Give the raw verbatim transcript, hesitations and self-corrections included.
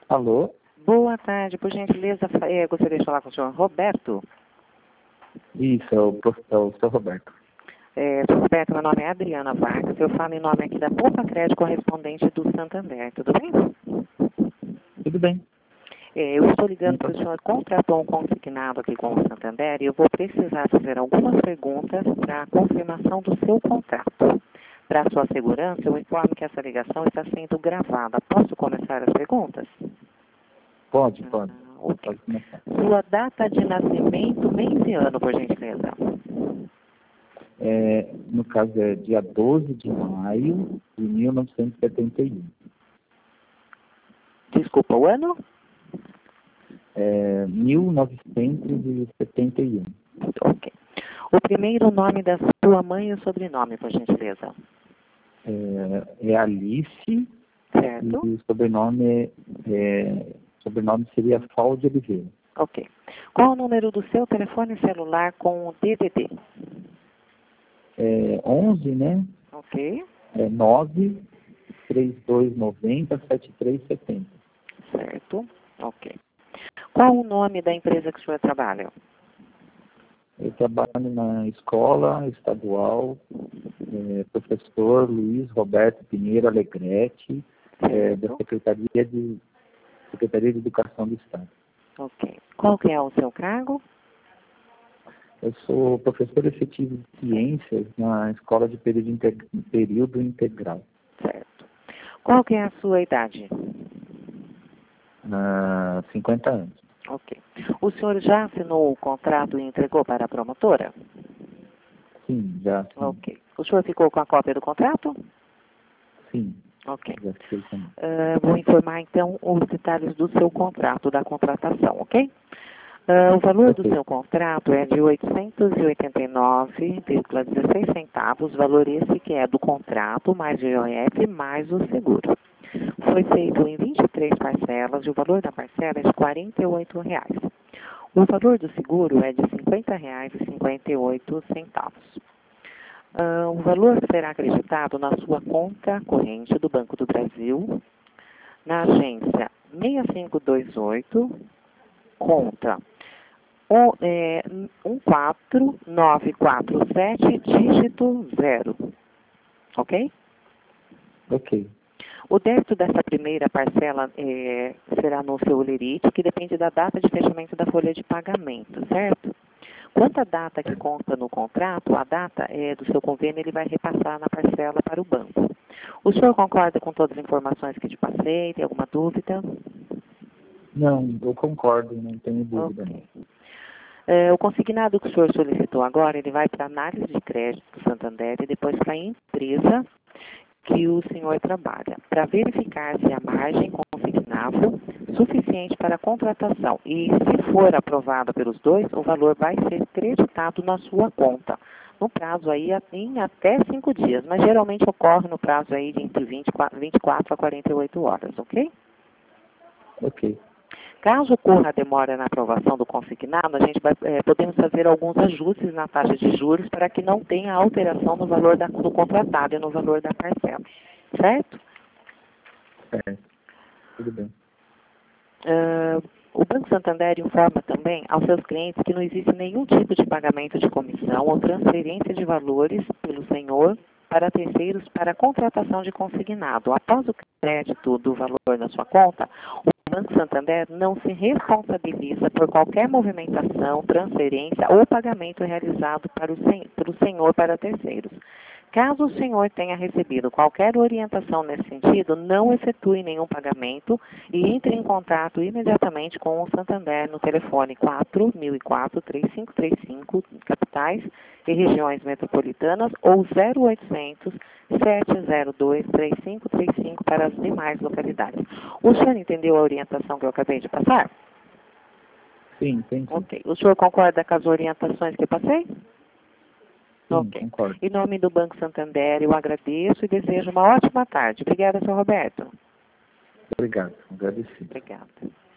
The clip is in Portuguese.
Alô? Boa tarde, por gentileza, eh, gostaria de falar com o senhor Roberto. Isso, é o, prof- é o seu Roberto. É, senhor Roberto, meu nome é Adriana Vargas, eu falo em nome aqui da Poupa Crédito correspondente do Santander, tudo bem? Tudo bem? É, eu estou ligando porque o senhor contratou um consignado aqui com o Santander e eu vou precisar fazer algumas perguntas para a confirmação do seu contrato. Para a sua segurança, eu informo que essa ligação está sendo gravada. Posso começar as perguntas? Pode, pode. Ah, ok. Pode começar. Sua data de nascimento, mês e ano, por gentileza. É, no caso, é dia doze de maio de mil novecentos e setenta e um. Desculpa, o ano? É, mil novecentos e setenta e um. Ok. O primeiro nome da sua mãe e o sobrenome, por gentileza. É, é Alice Certo? e o sobrenome, é, é, sobrenome seria Fal de Oliveira. Ok. Qual o número do seu telefone celular com o D D D? É onze, né? Ok. É nove três dois nove zero sete três sete zero. Certo. Ok. Qual o nome da empresa que o senhor trabalha? Eu trabalho na escola estadual, é, professor Luiz Roberto Pinheiro Alegrete, é, da Certo. Secretaria de, Secretaria de Educação do Estado. Ok. Qual que é o seu cargo? Eu sou professor efetivo de ciências na escola de período, integ período integral, Certo. Qual que é a sua idade? há cinquenta anos. Ok. O senhor já assinou o contrato e entregou para a promotora? Sim, já sim. Ok. O senhor ficou com a cópia do contrato? Sim, Ok. já fiquei também. Uh, vou informar, então, os detalhes do seu contrato, da contratação, ok? Uh, o valor do Ok. seu contrato é de oitocentos e oitenta e nove vírgula dezesseis centavos, valor esse que é do contrato, mais o I O F, mais o seguro. Foi feito em vinte e três parcelas e o valor da parcela é de quarenta e oito reais. O valor do seguro é de cinquenta reais e cinquenta e oito centavos. Uh, o valor será acreditado na sua conta corrente do Banco do Brasil, na agência seis cinco dois oito, conta um, é, um quatro nove quatro sete, dígito zero. Ok? Ok. O débito dessa primeira parcela é, será no seu lerite, que depende da data de fechamento da folha de pagamento, certo? Quanto à data que consta no contrato, a data é, do seu convênio ele vai repassar na parcela para o banco. O senhor concorda com todas as informações que te passei? Tem alguma dúvida? Não, eu concordo, não tenho dúvida. Ok. É, o consignado que o senhor solicitou agora, ele vai para a análise de crédito do Santander e depois para a empresa que o senhor trabalha, para verificar se a margem consignável suficiente para a contratação. E se for aprovada pelos dois, o valor vai ser creditado na sua conta, no prazo aí em até cinco dias, mas geralmente ocorre no prazo aí de entre vinte e quatro a quarenta e oito horas, ok? Ok. Caso ocorra a demora na aprovação do consignado, a gente vai, é, podemos fazer alguns ajustes na taxa de juros para que não tenha alteração no valor da, do contratado e no valor da parcela. Certo? Certo. Tudo bem. Uh, o Banco Santander informa também aos seus clientes que não existe nenhum tipo de pagamento de comissão ou transferência de valores pelo senhor para terceiros para a contratação de consignado. Após o crédito do valor na sua conta, o Banco Santander não se responsabiliza por qualquer movimentação, transferência ou pagamento realizado para o, sen para o senhor para terceiros. Caso o senhor tenha recebido qualquer orientação nesse sentido, não efetue nenhum pagamento e entre em contato imediatamente com o Santander no telefone quatro mil e quatro, três cinco três cinco, capitais e regiões metropolitanas, ou zero oitocentos, sete zero dois, três cinco três cinco para as demais localidades. O senhor entendeu a orientação que eu acabei de passar? Sim, entendi. Ok. O senhor concorda com as orientações que eu passei? Sim, Ok. concordo. Em nome do Banco Santander, eu agradeço e desejo uma ótima tarde. Obrigada, senhor Roberto. Obrigado, agradecido. Obrigada.